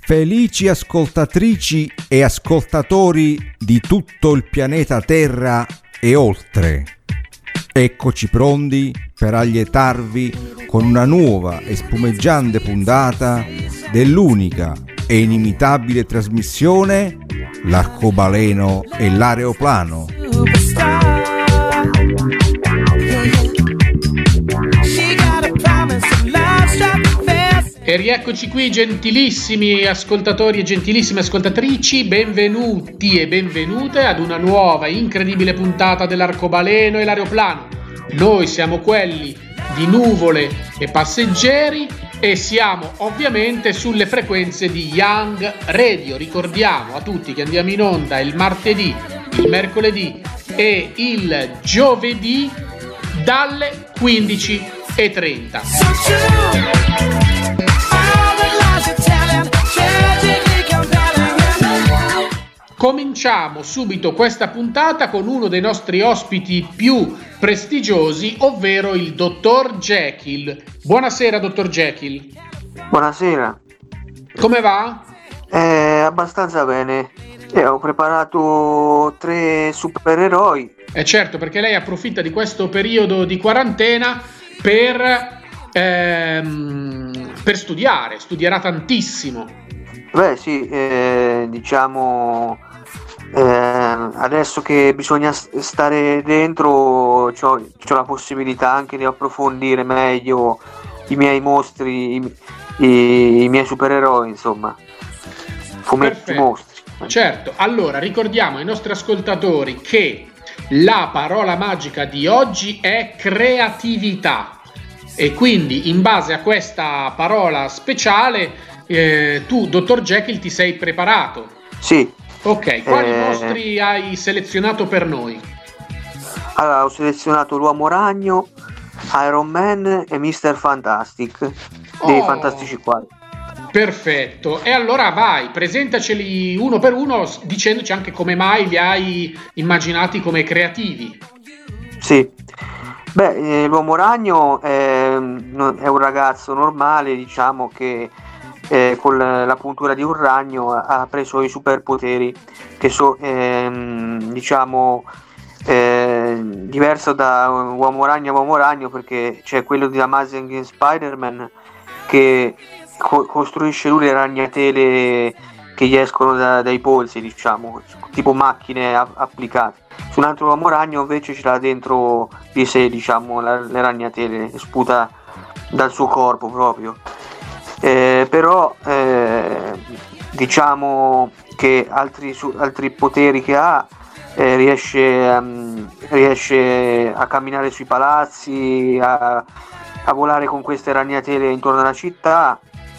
Felici ascoltatrici e ascoltatori di tutto il pianeta Terra e oltre. Eccoci pronti per allietarvi con una nuova e spumeggiante puntata dell'unica e inimitabile trasmissione L'Arcobaleno e l'Aeroplano. E rieccoci qui, gentilissimi ascoltatori e gentilissime ascoltatrici, benvenuti e benvenute ad una nuova incredibile puntata dell'Arcobaleno e l'Aeroplano. Noi siamo quelli di nuvole e passeggeri e siamo ovviamente sulle frequenze di Young Radio. Ricordiamo a tutti che andiamo in onda il martedì, il mercoledì e il giovedì dalle 15:30. Cominciamo subito questa puntata con uno dei nostri ospiti più prestigiosi, ovvero il dottor Jekyll. Buonasera, dottor Jekyll. Buonasera. Come va? Abbastanza bene. Ho preparato 3 supereroi. Certo, perché lei approfitta di questo periodo di quarantena per studierà tantissimo. Beh sì, diciamo adesso che bisogna stare dentro c'ho la possibilità anche di approfondire meglio i miei mostri, i miei supereroi, insomma, fumetti. Perfetto. Mostri. Certo, allora ricordiamo ai nostri ascoltatori che la parola magica di oggi è creatività e quindi in base a questa parola speciale tu, dottor Jekyll, ti sei preparato? Sì. Ok, quali mostri hai selezionato per noi? Allora, ho selezionato l'Uomo Ragno, Iron Man e Mr. Fantastic dei Fantastici 4. Perfetto, e allora vai, presentaceli uno per uno dicendoci anche come mai li hai immaginati come creativi. Sì, beh, l'Uomo Ragno è un ragazzo normale, diciamo, che con la puntura di un ragno ha preso i superpoteri che diciamo diverso da Uomo Ragno, perché c'è quello di Amazing Spider-Man che costruisce lui le ragnatele che gli escono dai polsi, diciamo, tipo macchine applicate. Su un altro Uomo Ragno invece ce l'ha dentro di sé, diciamo, le ragnatele, sputa dal suo corpo proprio. Però diciamo che altri poteri che ha, riesce a camminare sui palazzi, a volare con queste ragnatele intorno alla città,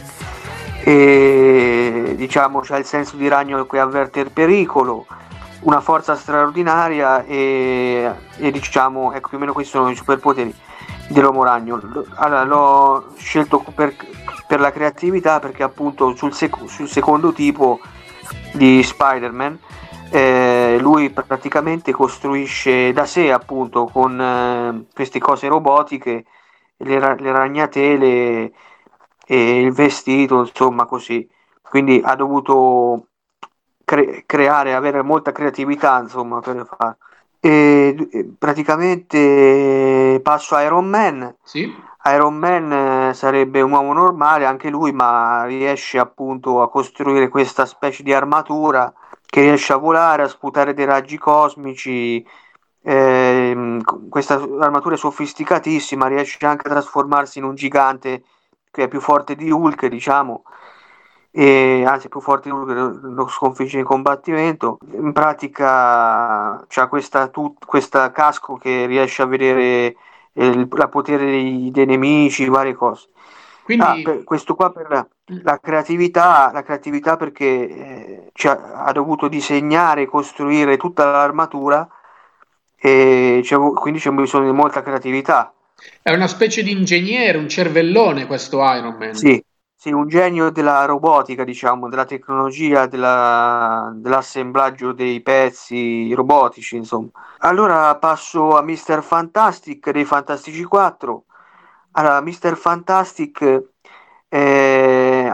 e diciamo c'ha il senso di ragno che avverte il pericolo, una forza straordinaria e diciamo, ecco, più o meno questi sono i superpoteri dell'Uomo Ragno. Allora, l'ho scelto per la creatività, perché appunto sul secondo tipo di Spider-Man lui praticamente costruisce da sé, appunto, con queste cose robotiche, le ragnatele e il vestito, insomma, così. Quindi ha dovuto avere molta creatività, insomma, per farlo. E praticamente passo a Iron Man. Sì. Iron Man sarebbe un uomo normale anche lui, ma riesce appunto a costruire questa specie di armatura che riesce a volare, a sputare dei raggi cosmici. Questa armatura è sofisticatissima, riesce anche a trasformarsi in un gigante che è più forte di Hulk, diciamo, e anzi più forte di Hulk, lo sconfigge in combattimento. In pratica c'ha questa casco che riesce a vedere la potere dei nemici, varie cose. Quindi questo qua per la creatività perché ha dovuto disegnare e costruire tutta l'armatura, e quindi c'è bisogno di molta creatività. È una specie di ingegnere, un cervellone questo Iron Man. Sì, un genio della robotica, diciamo, della tecnologia, dell'assemblaggio dei pezzi robotici, insomma. Allora passo a Mr. Fantastic dei Fantastici 4. Allora, Mr. Fantastic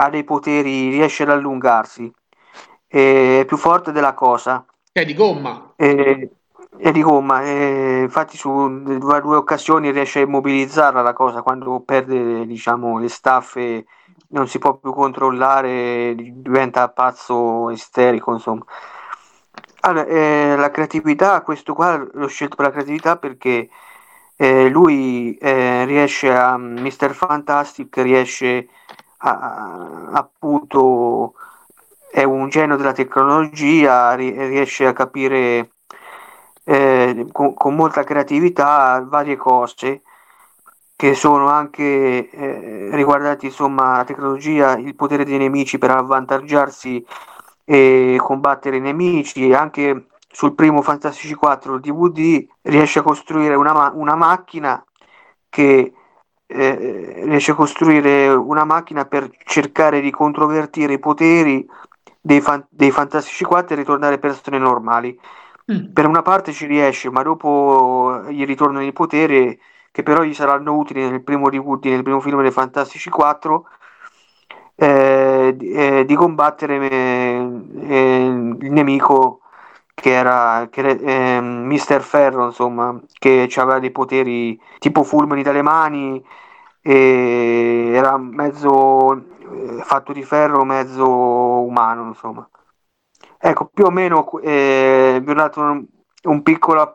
ha dei poteri, riesce ad allungarsi, è più forte della cosa. È di gomma. È di gomma, infatti su due occasioni riesce a immobilizzarla la cosa, quando perde, diciamo, le staffe, non si può più controllare, diventa pazzo isterico, insomma. Allora, la creatività, questo qua l'ho scelto per la creatività perché lui riesce a Mr. Fantastic, riesce appunto, è un genio della tecnologia, riesce a capire con molta creatività varie cose che sono anche riguardanti, insomma, la tecnologia, il potere dei nemici per avvantaggiarsi e combattere i nemici. E anche sul primo Fantastici 4 DVD riesce a costruire una macchina che riesce a costruire una macchina per cercare di controvertire i poteri dei Fantastici 4 e ritornare persone normali. Per una parte ci riesce, ma dopo gli ritornano i poteri che però gli saranno utili nel primo DVD, nel primo film dei Fantastici 4, di combattere il nemico che era Mr. Ferro, insomma, che aveva dei poteri tipo fulmini dalle mani, e era mezzo fatto di ferro, mezzo umano, insomma. Ecco, più o meno vi ho dato un piccolo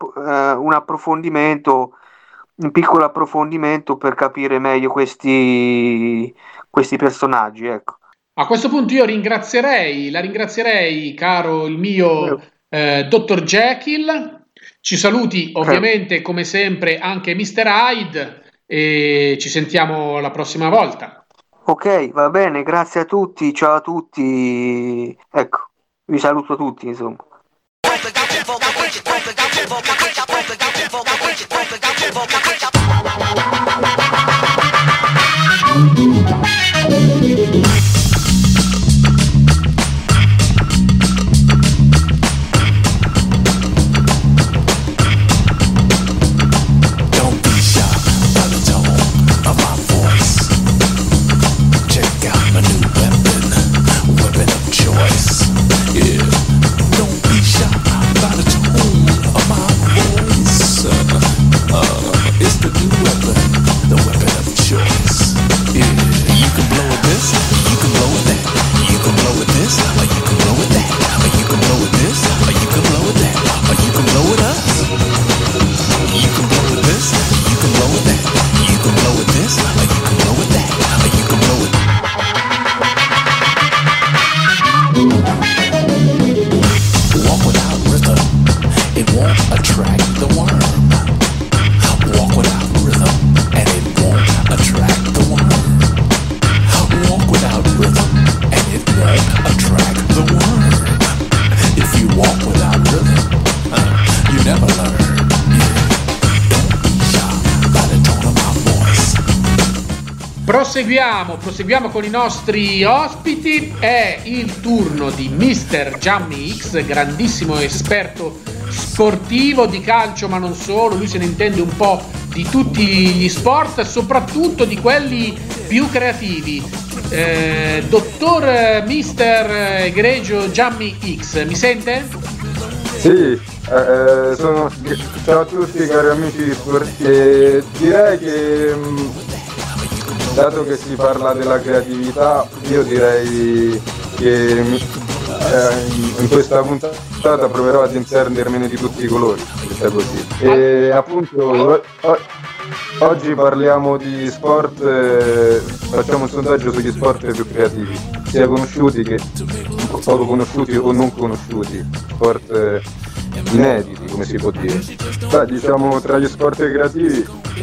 un piccolo approfondimento per capire meglio questi personaggi, ecco. A questo punto io la ringrazierei, caro il mio Dr. Jekyll. Ci saluti ovviamente come sempre anche Mr. Hyde e ci sentiamo la prossima volta. Ok, va bene, grazie a tutti, ciao a tutti, ecco, vi saluto tutti, insomma. Proseguiamo con i nostri ospiti. È il turno di Mr. Gianni X, grandissimo esperto sportivo di calcio, ma non solo. Lui se ne intende un po' di tutti gli sport, soprattutto di quelli più creativi. Dottor Mister egregio Gianni X, mi sente? Sì, ciao a tutti cari amici di sport. Direi che dato che si parla della creatività, io direi che in questa puntata proverò ad intendermene di tutti i colori, se è così. E appunto oggi parliamo di sport, facciamo un sondaggio sugli sport più creativi, sia conosciuti che poco conosciuti o non conosciuti, sport inediti, come si può dire. Diciamo tra gli sport creativi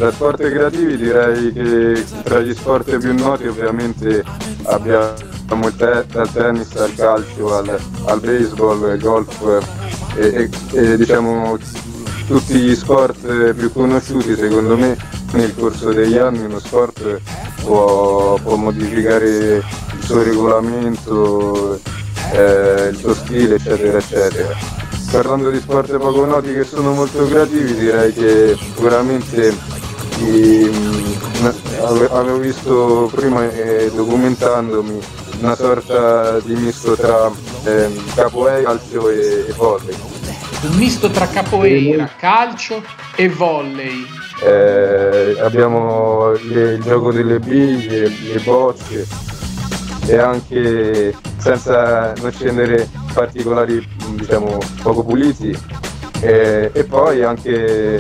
direi che tra gli sport più noti ovviamente abbiamo dal tennis al calcio al baseball, al golf e diciamo tutti gli sport più conosciuti. Secondo me nel corso degli anni uno sport può modificare il suo regolamento, il suo stile, eccetera eccetera. Parlando di sport poco noti che sono molto creativi, direi che sicuramente avevo visto prima documentandomi una sorta di misto tra capoeira, calcio e volley. Un misto tra capoeira, calcio e volley. Abbiamo il gioco delle biglie, le bocce e anche, senza non scendere particolari, diciamo, poco puliti, e poi anche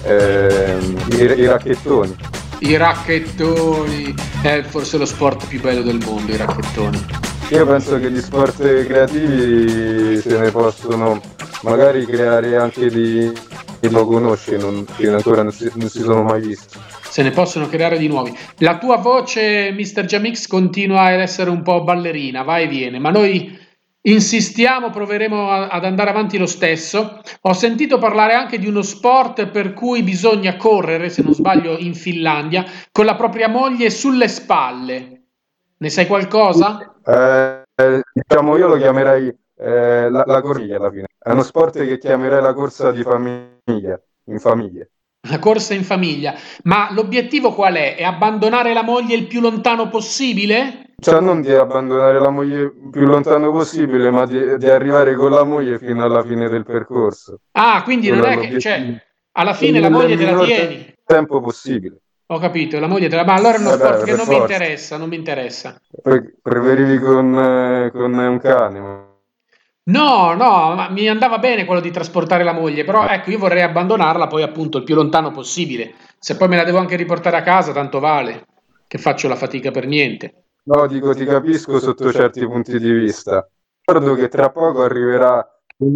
i racchettoni. I racchettoni, è forse lo sport più bello del mondo, i racchettoni. Io penso che gli sport creativi se ne possono magari creare anche che non conosci, che ancora non si sono mai visti. Se ne possono creare di nuovi. La tua voce, Mr. Jamix, continua ad essere un po' ballerina, va e viene, ma noi insistiamo, proveremo ad andare avanti lo stesso. Ho sentito parlare anche di uno sport per cui bisogna correre, se non sbaglio, in Finlandia, con la propria moglie sulle spalle. Ne sai qualcosa? Diciamo, io lo chiamerei la corriglia alla fine. È uno sport che chiamerei la corsa di famiglia, in famiglia. La corsa in famiglia. Ma l'obiettivo qual è? È abbandonare la moglie il più lontano possibile? Cioè, non di abbandonare la moglie il più lontano possibile, ma di arrivare con la moglie fino alla fine del percorso. Ah, quindi non è che, cioè, alla fine la moglie te la tieni? Tempo possibile. Ho capito, la moglie te la... Ma allora è uno sport che non mi interessa, non mi interessa. Preferivi con un cane? No, ma mi andava bene quello di trasportare la moglie, però ecco, io vorrei abbandonarla poi appunto il più lontano possibile. Se poi me la devo anche riportare a casa, tanto vale, che faccio la fatica per niente. No, dico, ti capisco sotto certi punti di vista. Ricordo che tra poco arriverà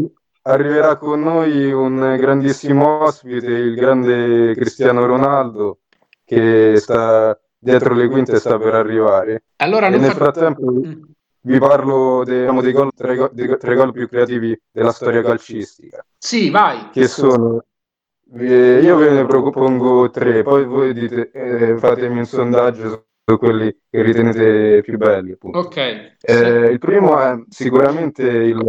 con noi un grandissimo ospite, il grande Cristiano Ronaldo, che sta dietro le quinte, sta per arrivare. Allora, e nel frattempo vi parlo dei gol, tre gol più creativi della storia calcistica. Sì, vai. Che sono, io ve ne propongo tre, poi voi dite, fatemi un sondaggio su quelli che ritenete più belli, appunto. Ok. Il primo è sicuramente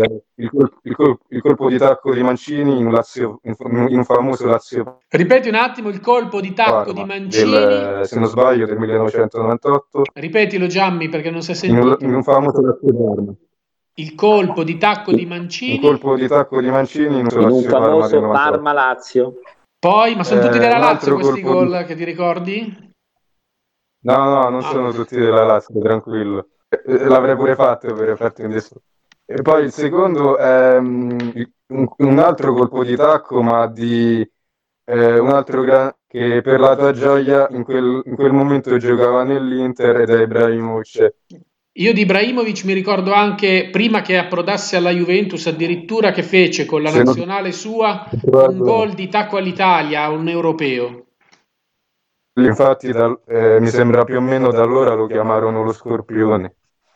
il colpo di tacco di Mancini in un famoso Lazio. Ripeti un attimo il colpo di tacco di Mancini. Se non sbaglio, del 1998. Ripetilo, Giammi, perché non si è sentito. In un famoso Lazio Parma. Il colpo di tacco di Mancini. Il colpo di tacco di Mancini in un famoso Parma-Lazio. Poi, ma sono tutti della Lazio questi gol che ti ricordi? No, non sono tutti della Lazio, tranquillo. L'avrei pure fatto per farti un disco. E poi il secondo è un altro colpo di tacco, ma di un altro che per la tua gioia in quel momento giocava nell'Inter ed è Ibrahimovic. Io di Ibrahimovic mi ricordo anche prima che approdasse alla Juventus, addirittura che fece con la nazionale sua un gol di tacco all'Italia, un europeo. Infatti mi sembra più o meno da allora lo chiamarono lo Scorpione.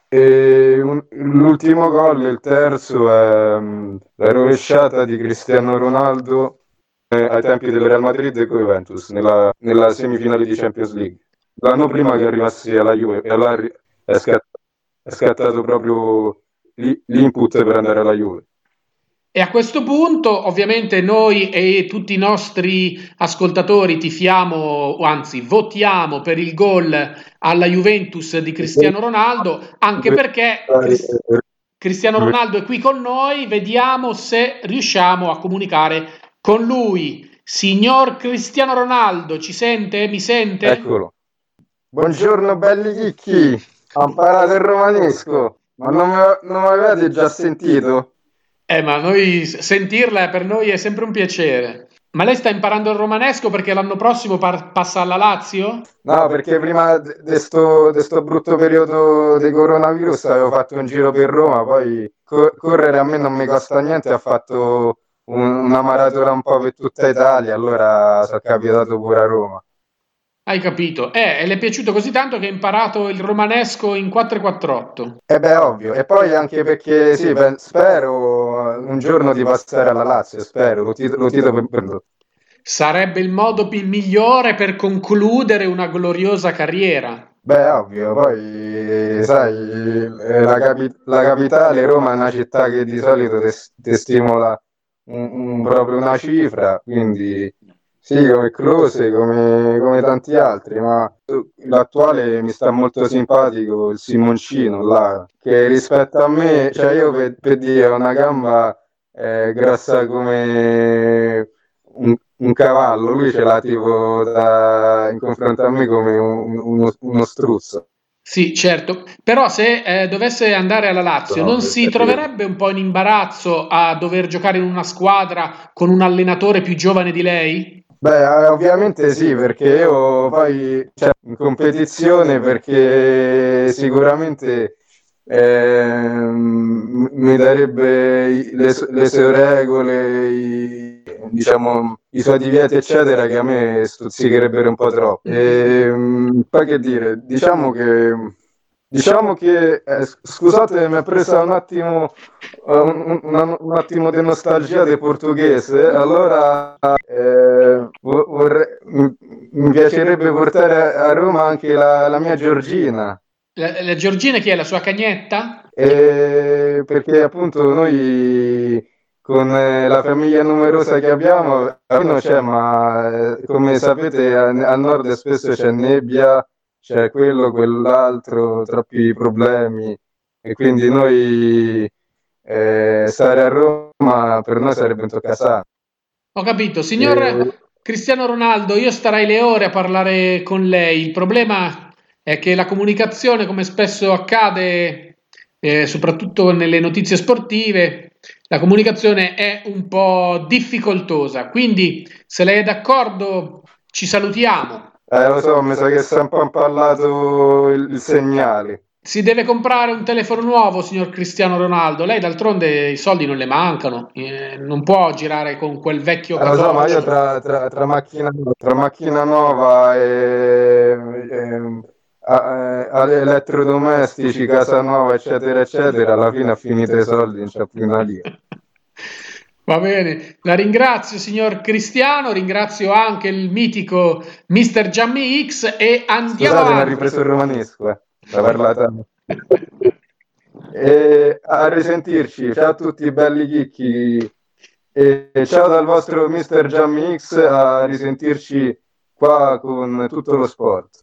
E l'ultimo gol, il terzo, è la rovesciata di Cristiano Ronaldo ai tempi del Real Madrid con Juventus nella semifinale di Champions League. L'anno prima che arrivassi alla Juve, e allora è scattato proprio l'input per andare alla Juve. E a questo punto, ovviamente, noi e tutti i nostri ascoltatori tifiamo, o anzi votiamo per il gol alla Juventus di Cristiano Ronaldo, anche perché Cristiano Ronaldo è qui con noi. Vediamo se riusciamo a comunicare con lui. Signor Cristiano Ronaldo, ci sente? Mi sente? Eccolo. Buongiorno belli chicchi, ho imparato il romanesco, ma non mi avete già sentito? Ma noi sentirla per noi è sempre un piacere. Ma lei sta imparando il romanesco perché l'anno prossimo passa alla Lazio? No, perché prima di sto brutto periodo di coronavirus avevo fatto un giro per Roma, poi correre a me non mi costa niente, ho fatto una maratona un po' per tutta Italia, allora sono capitato pure a Roma. Hai capito? E le è piaciuto così tanto che ha imparato il romanesco in 448. Beh, ovvio. E poi anche perché, sì, spero un giorno di passare alla Lazio, spero, lo tito per... Sarebbe il modo migliore per concludere una gloriosa carriera. Beh, ovvio, poi, sai, la capitale, Roma, è una città che di solito ti stimola proprio una cifra, quindi Sì, come Klose, come tanti altri, ma l'attuale mi sta molto simpatico il Simoncino là, che rispetto a me, cioè io per dire ho una gamba grassa come un cavallo, lui ce l'ha tipo in confronto a me come uno struzzo. Sì, certo, però se dovesse andare alla Lazio, non si troverebbe un po' in imbarazzo a dover giocare in una squadra con un allenatore più giovane di lei? Beh, ovviamente sì, perché io poi in competizione, perché sicuramente mi darebbe le sue regole, diciamo, i suoi divieti, eccetera, che a me stuzzicherebbero un po' troppo. Poi che dire, diciamo che scusate, mi è presa un attimo di nostalgia del portoghese, allora mi piacerebbe portare a Roma anche la mia Giorgina. La Giorgina chi è? La sua cagnetta? Perché appunto noi con la famiglia numerosa che abbiamo, non c'è, ma come sapete al nord spesso c'è nebbia, c'è quello, quell'altro, troppi problemi, e quindi noi stare a Roma per noi sarebbe un toccasana. Ho capito, signor Cristiano Ronaldo, io starei le ore a parlare con lei. Il problema è che la comunicazione, come spesso accade, soprattutto nelle notizie sportive, la comunicazione è un po' difficoltosa. Quindi, se lei è d'accordo, ci salutiamo. Lo so, mi sa che si è un po' impallato il segnale. Si deve comprare un telefono nuovo, signor Cristiano Ronaldo. Lei d'altronde i soldi non le mancano, non può girare con quel vecchio lo so, ma io tra macchina nuova e elettrodomestici, casa nuova, eccetera, eccetera, alla fine ho finito i soldi, non c'è più una lira. Va bene, la ringrazio signor Cristiano, ringrazio anche il mitico Mr. Gianni X e andiamo avanti. Mi ha ripreso il romanesco, la parlata. A risentirci, ciao a tutti belli chicchi e ciao dal vostro Mr. Gianni X, a risentirci qua con tutto lo sport.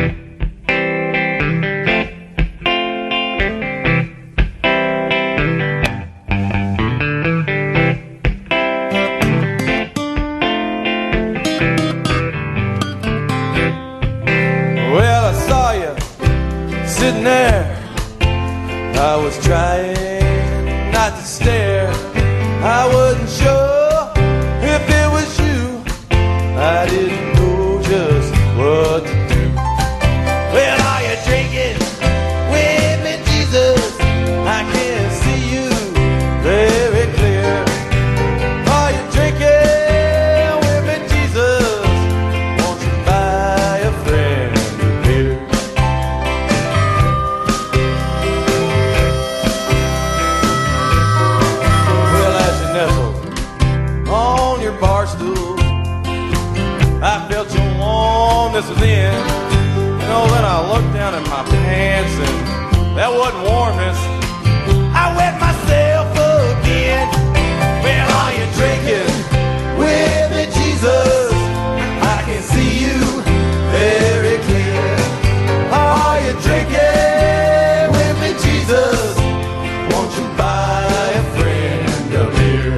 Sitting there, I was trying not to stare. I wasn't sure if it was you. I didn't know just what to do. Well, are you drinking with me, Jesus? I can see you very clear. Are you drinking with me, Jesus? Won't you buy a friend a beer? Bar stool, I felt your warmness within. You know, then I looked down at my pants and that wasn't warmness. I wet myself again. Well, are you drinking with me, Jesus? I can see you very clear. Are you drinking with me, Jesus? Won't you buy a friend a beer?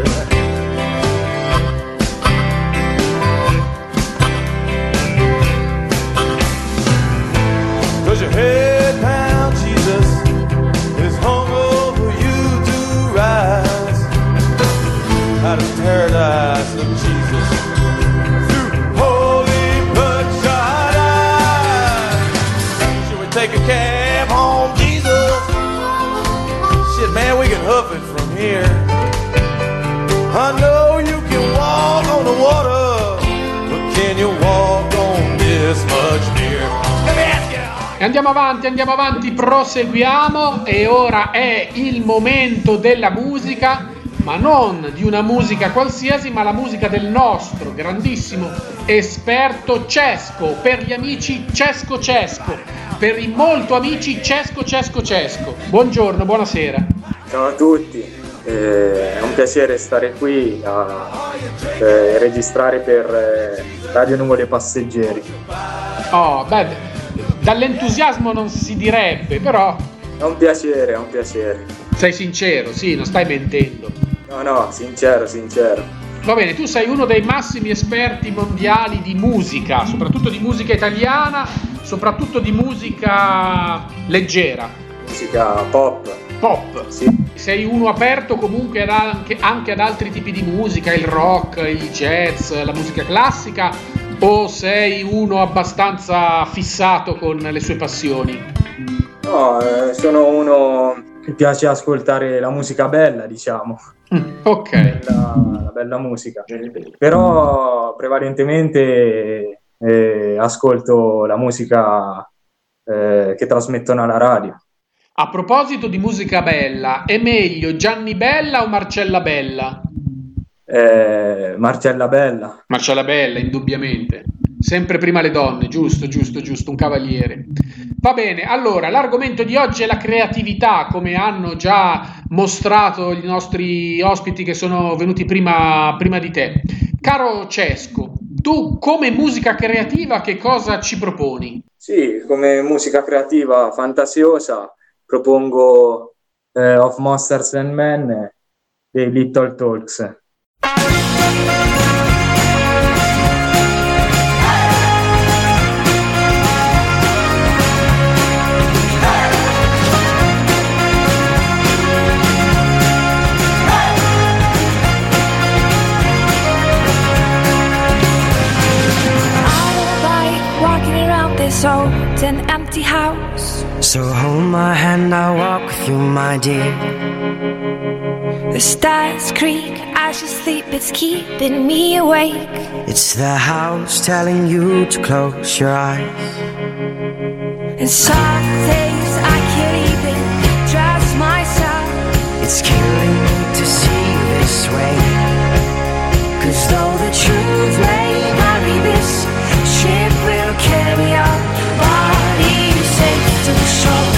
Your head down, Jesus is hung over you to rise out of paradise. Look, Jesus, through holy bloodshot eyes. Should we take a cab home, Jesus? Shit, man, we can hoof it from here. I know you can walk on the water, but can you walk on this much beer? Let me ask you. Andiamo avanti, proseguiamo e ora è il momento della musica, ma non di una musica qualsiasi, ma la musica del nostro grandissimo esperto Cesco, per gli amici Cesco, per i molto amici Cesco. Buongiorno, buonasera. Ciao a tutti, è un piacere stare qui a registrare per Radio Nuvole Passeggeri. Oh, beh, dall'entusiasmo non si direbbe, però... È un piacere. Sei sincero, sì, non stai mentendo. No, sincero. Va bene, tu sei uno dei massimi esperti mondiali di musica, soprattutto di musica italiana, soprattutto di musica leggera. Musica pop. Pop? Sì. Sei uno aperto comunque anche ad altri tipi di musica, il rock, il jazz, la musica classica, o sei uno abbastanza fissato con le sue passioni? No, sono uno che piace ascoltare la musica bella, diciamo. Ok. La bella musica. Però prevalentemente ascolto la musica che trasmettono alla radio. A proposito di musica bella, è meglio Gianni Bella o Marcella Bella? Marcella Bella. Marcella Bella, indubbiamente. Sempre prima le donne, giusto, un cavaliere. Va bene, allora, l'argomento di oggi è la creatività, come hanno già mostrato i nostri ospiti che sono venuti prima di te. Caro Cesco, tu come musica creativa che cosa ci proponi? Sì, come musica creativa fantasiosa propongo Of Monsters and Men dei Little Talks. This old and empty house. So hold my hand, I'll walk with you, my dear. The stars creak as you sleep, it's keeping me awake. It's the house telling you to close your eyes. And some days I can't even trust myself. It's killing me to see you this way. 'Cause though the truth may vary, this ship will carry our bodies safe to the shore.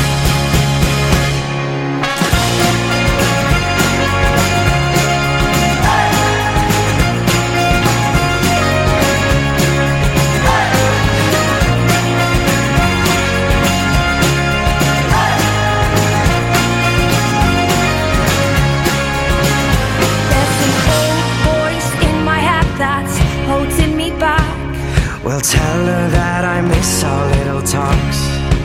Well, tell her that I miss our little talks.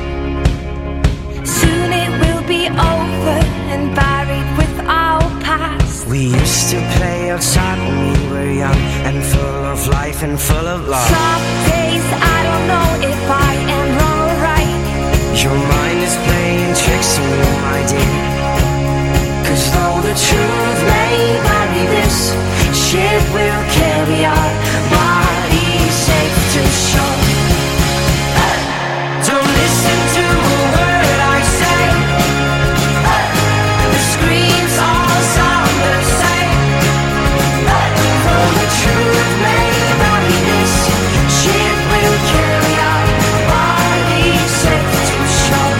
Soon it will be over and buried with our past. We used to play outside when we were young and full of life and full of love. Some days I don't know if I am wrong or right. Your mind is playing tricks on me, my dear. 'Cause though the truth may vary, this ship will carry our bodies safe to shore. Don't listen to a word I say. The screams all sound the same. Though the truth may vary, this ship will carry our bodies safe to shore.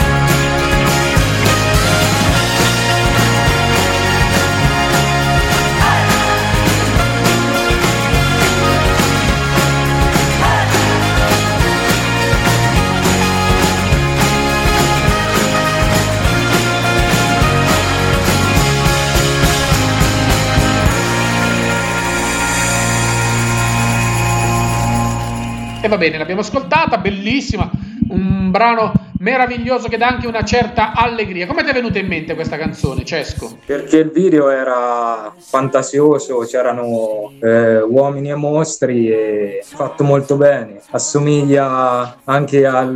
E va bene, l'abbiamo ascoltata, bellissima, un brano meraviglioso che dà anche una certa allegria. Come ti è venuta in mente questa canzone, Cesco? Perché il video era fantasioso, c'erano uomini e mostri e fatto molto bene. Assomiglia anche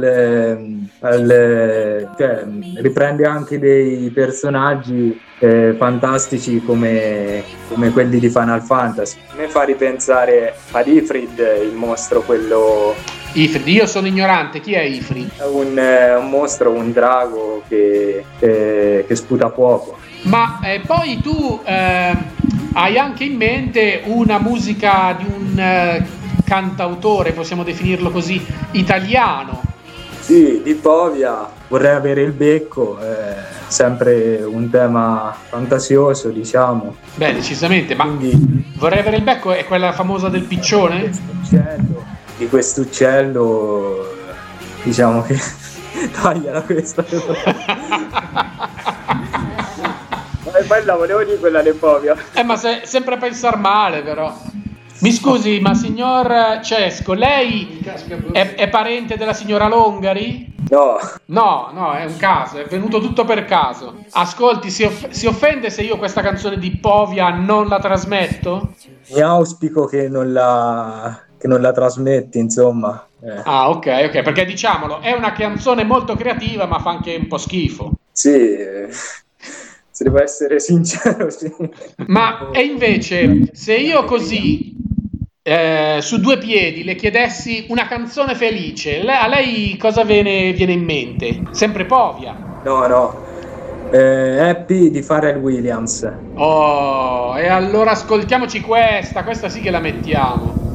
cioè, riprende anche dei personaggi fantastici come quelli di Final Fantasy. A me fa ripensare ad Ifrit, il mostro, quello... Ifrit, io sono ignorante, chi è Ifrit? È un mostro, un drago che sputa fuoco. Ma poi tu hai anche in mente una musica di un cantautore, possiamo definirlo così, italiano. Sì, di Povia, Vorrei avere il becco, sempre un tema fantasioso, diciamo. Beh, decisamente, ma quindi, Vorrei avere il becco è quella famosa del piccione? di quest'uccello, diciamo che tagliano questa. Poi la volevo dire quella di Povia. Ma sempre pensar male, però. Mi scusi, ma signor Cesco, lei è parente della signora Longari? No, è un caso, è venuto tutto per caso. Ascolti, si offende se io questa canzone di Povia non la trasmetto? Mi auspico che non la trasmetti, insomma. Ah, ok, perché diciamolo, è una canzone molto creativa, ma fa anche un po' schifo. Sì, se devo essere sincero, sì. Ma e invece, se io così su due piedi le chiedessi una canzone felice, a lei cosa viene in mente? Sempre Povia? No. Happy di Pharrell Williams. Oh, e allora ascoltiamoci questa sì che la mettiamo.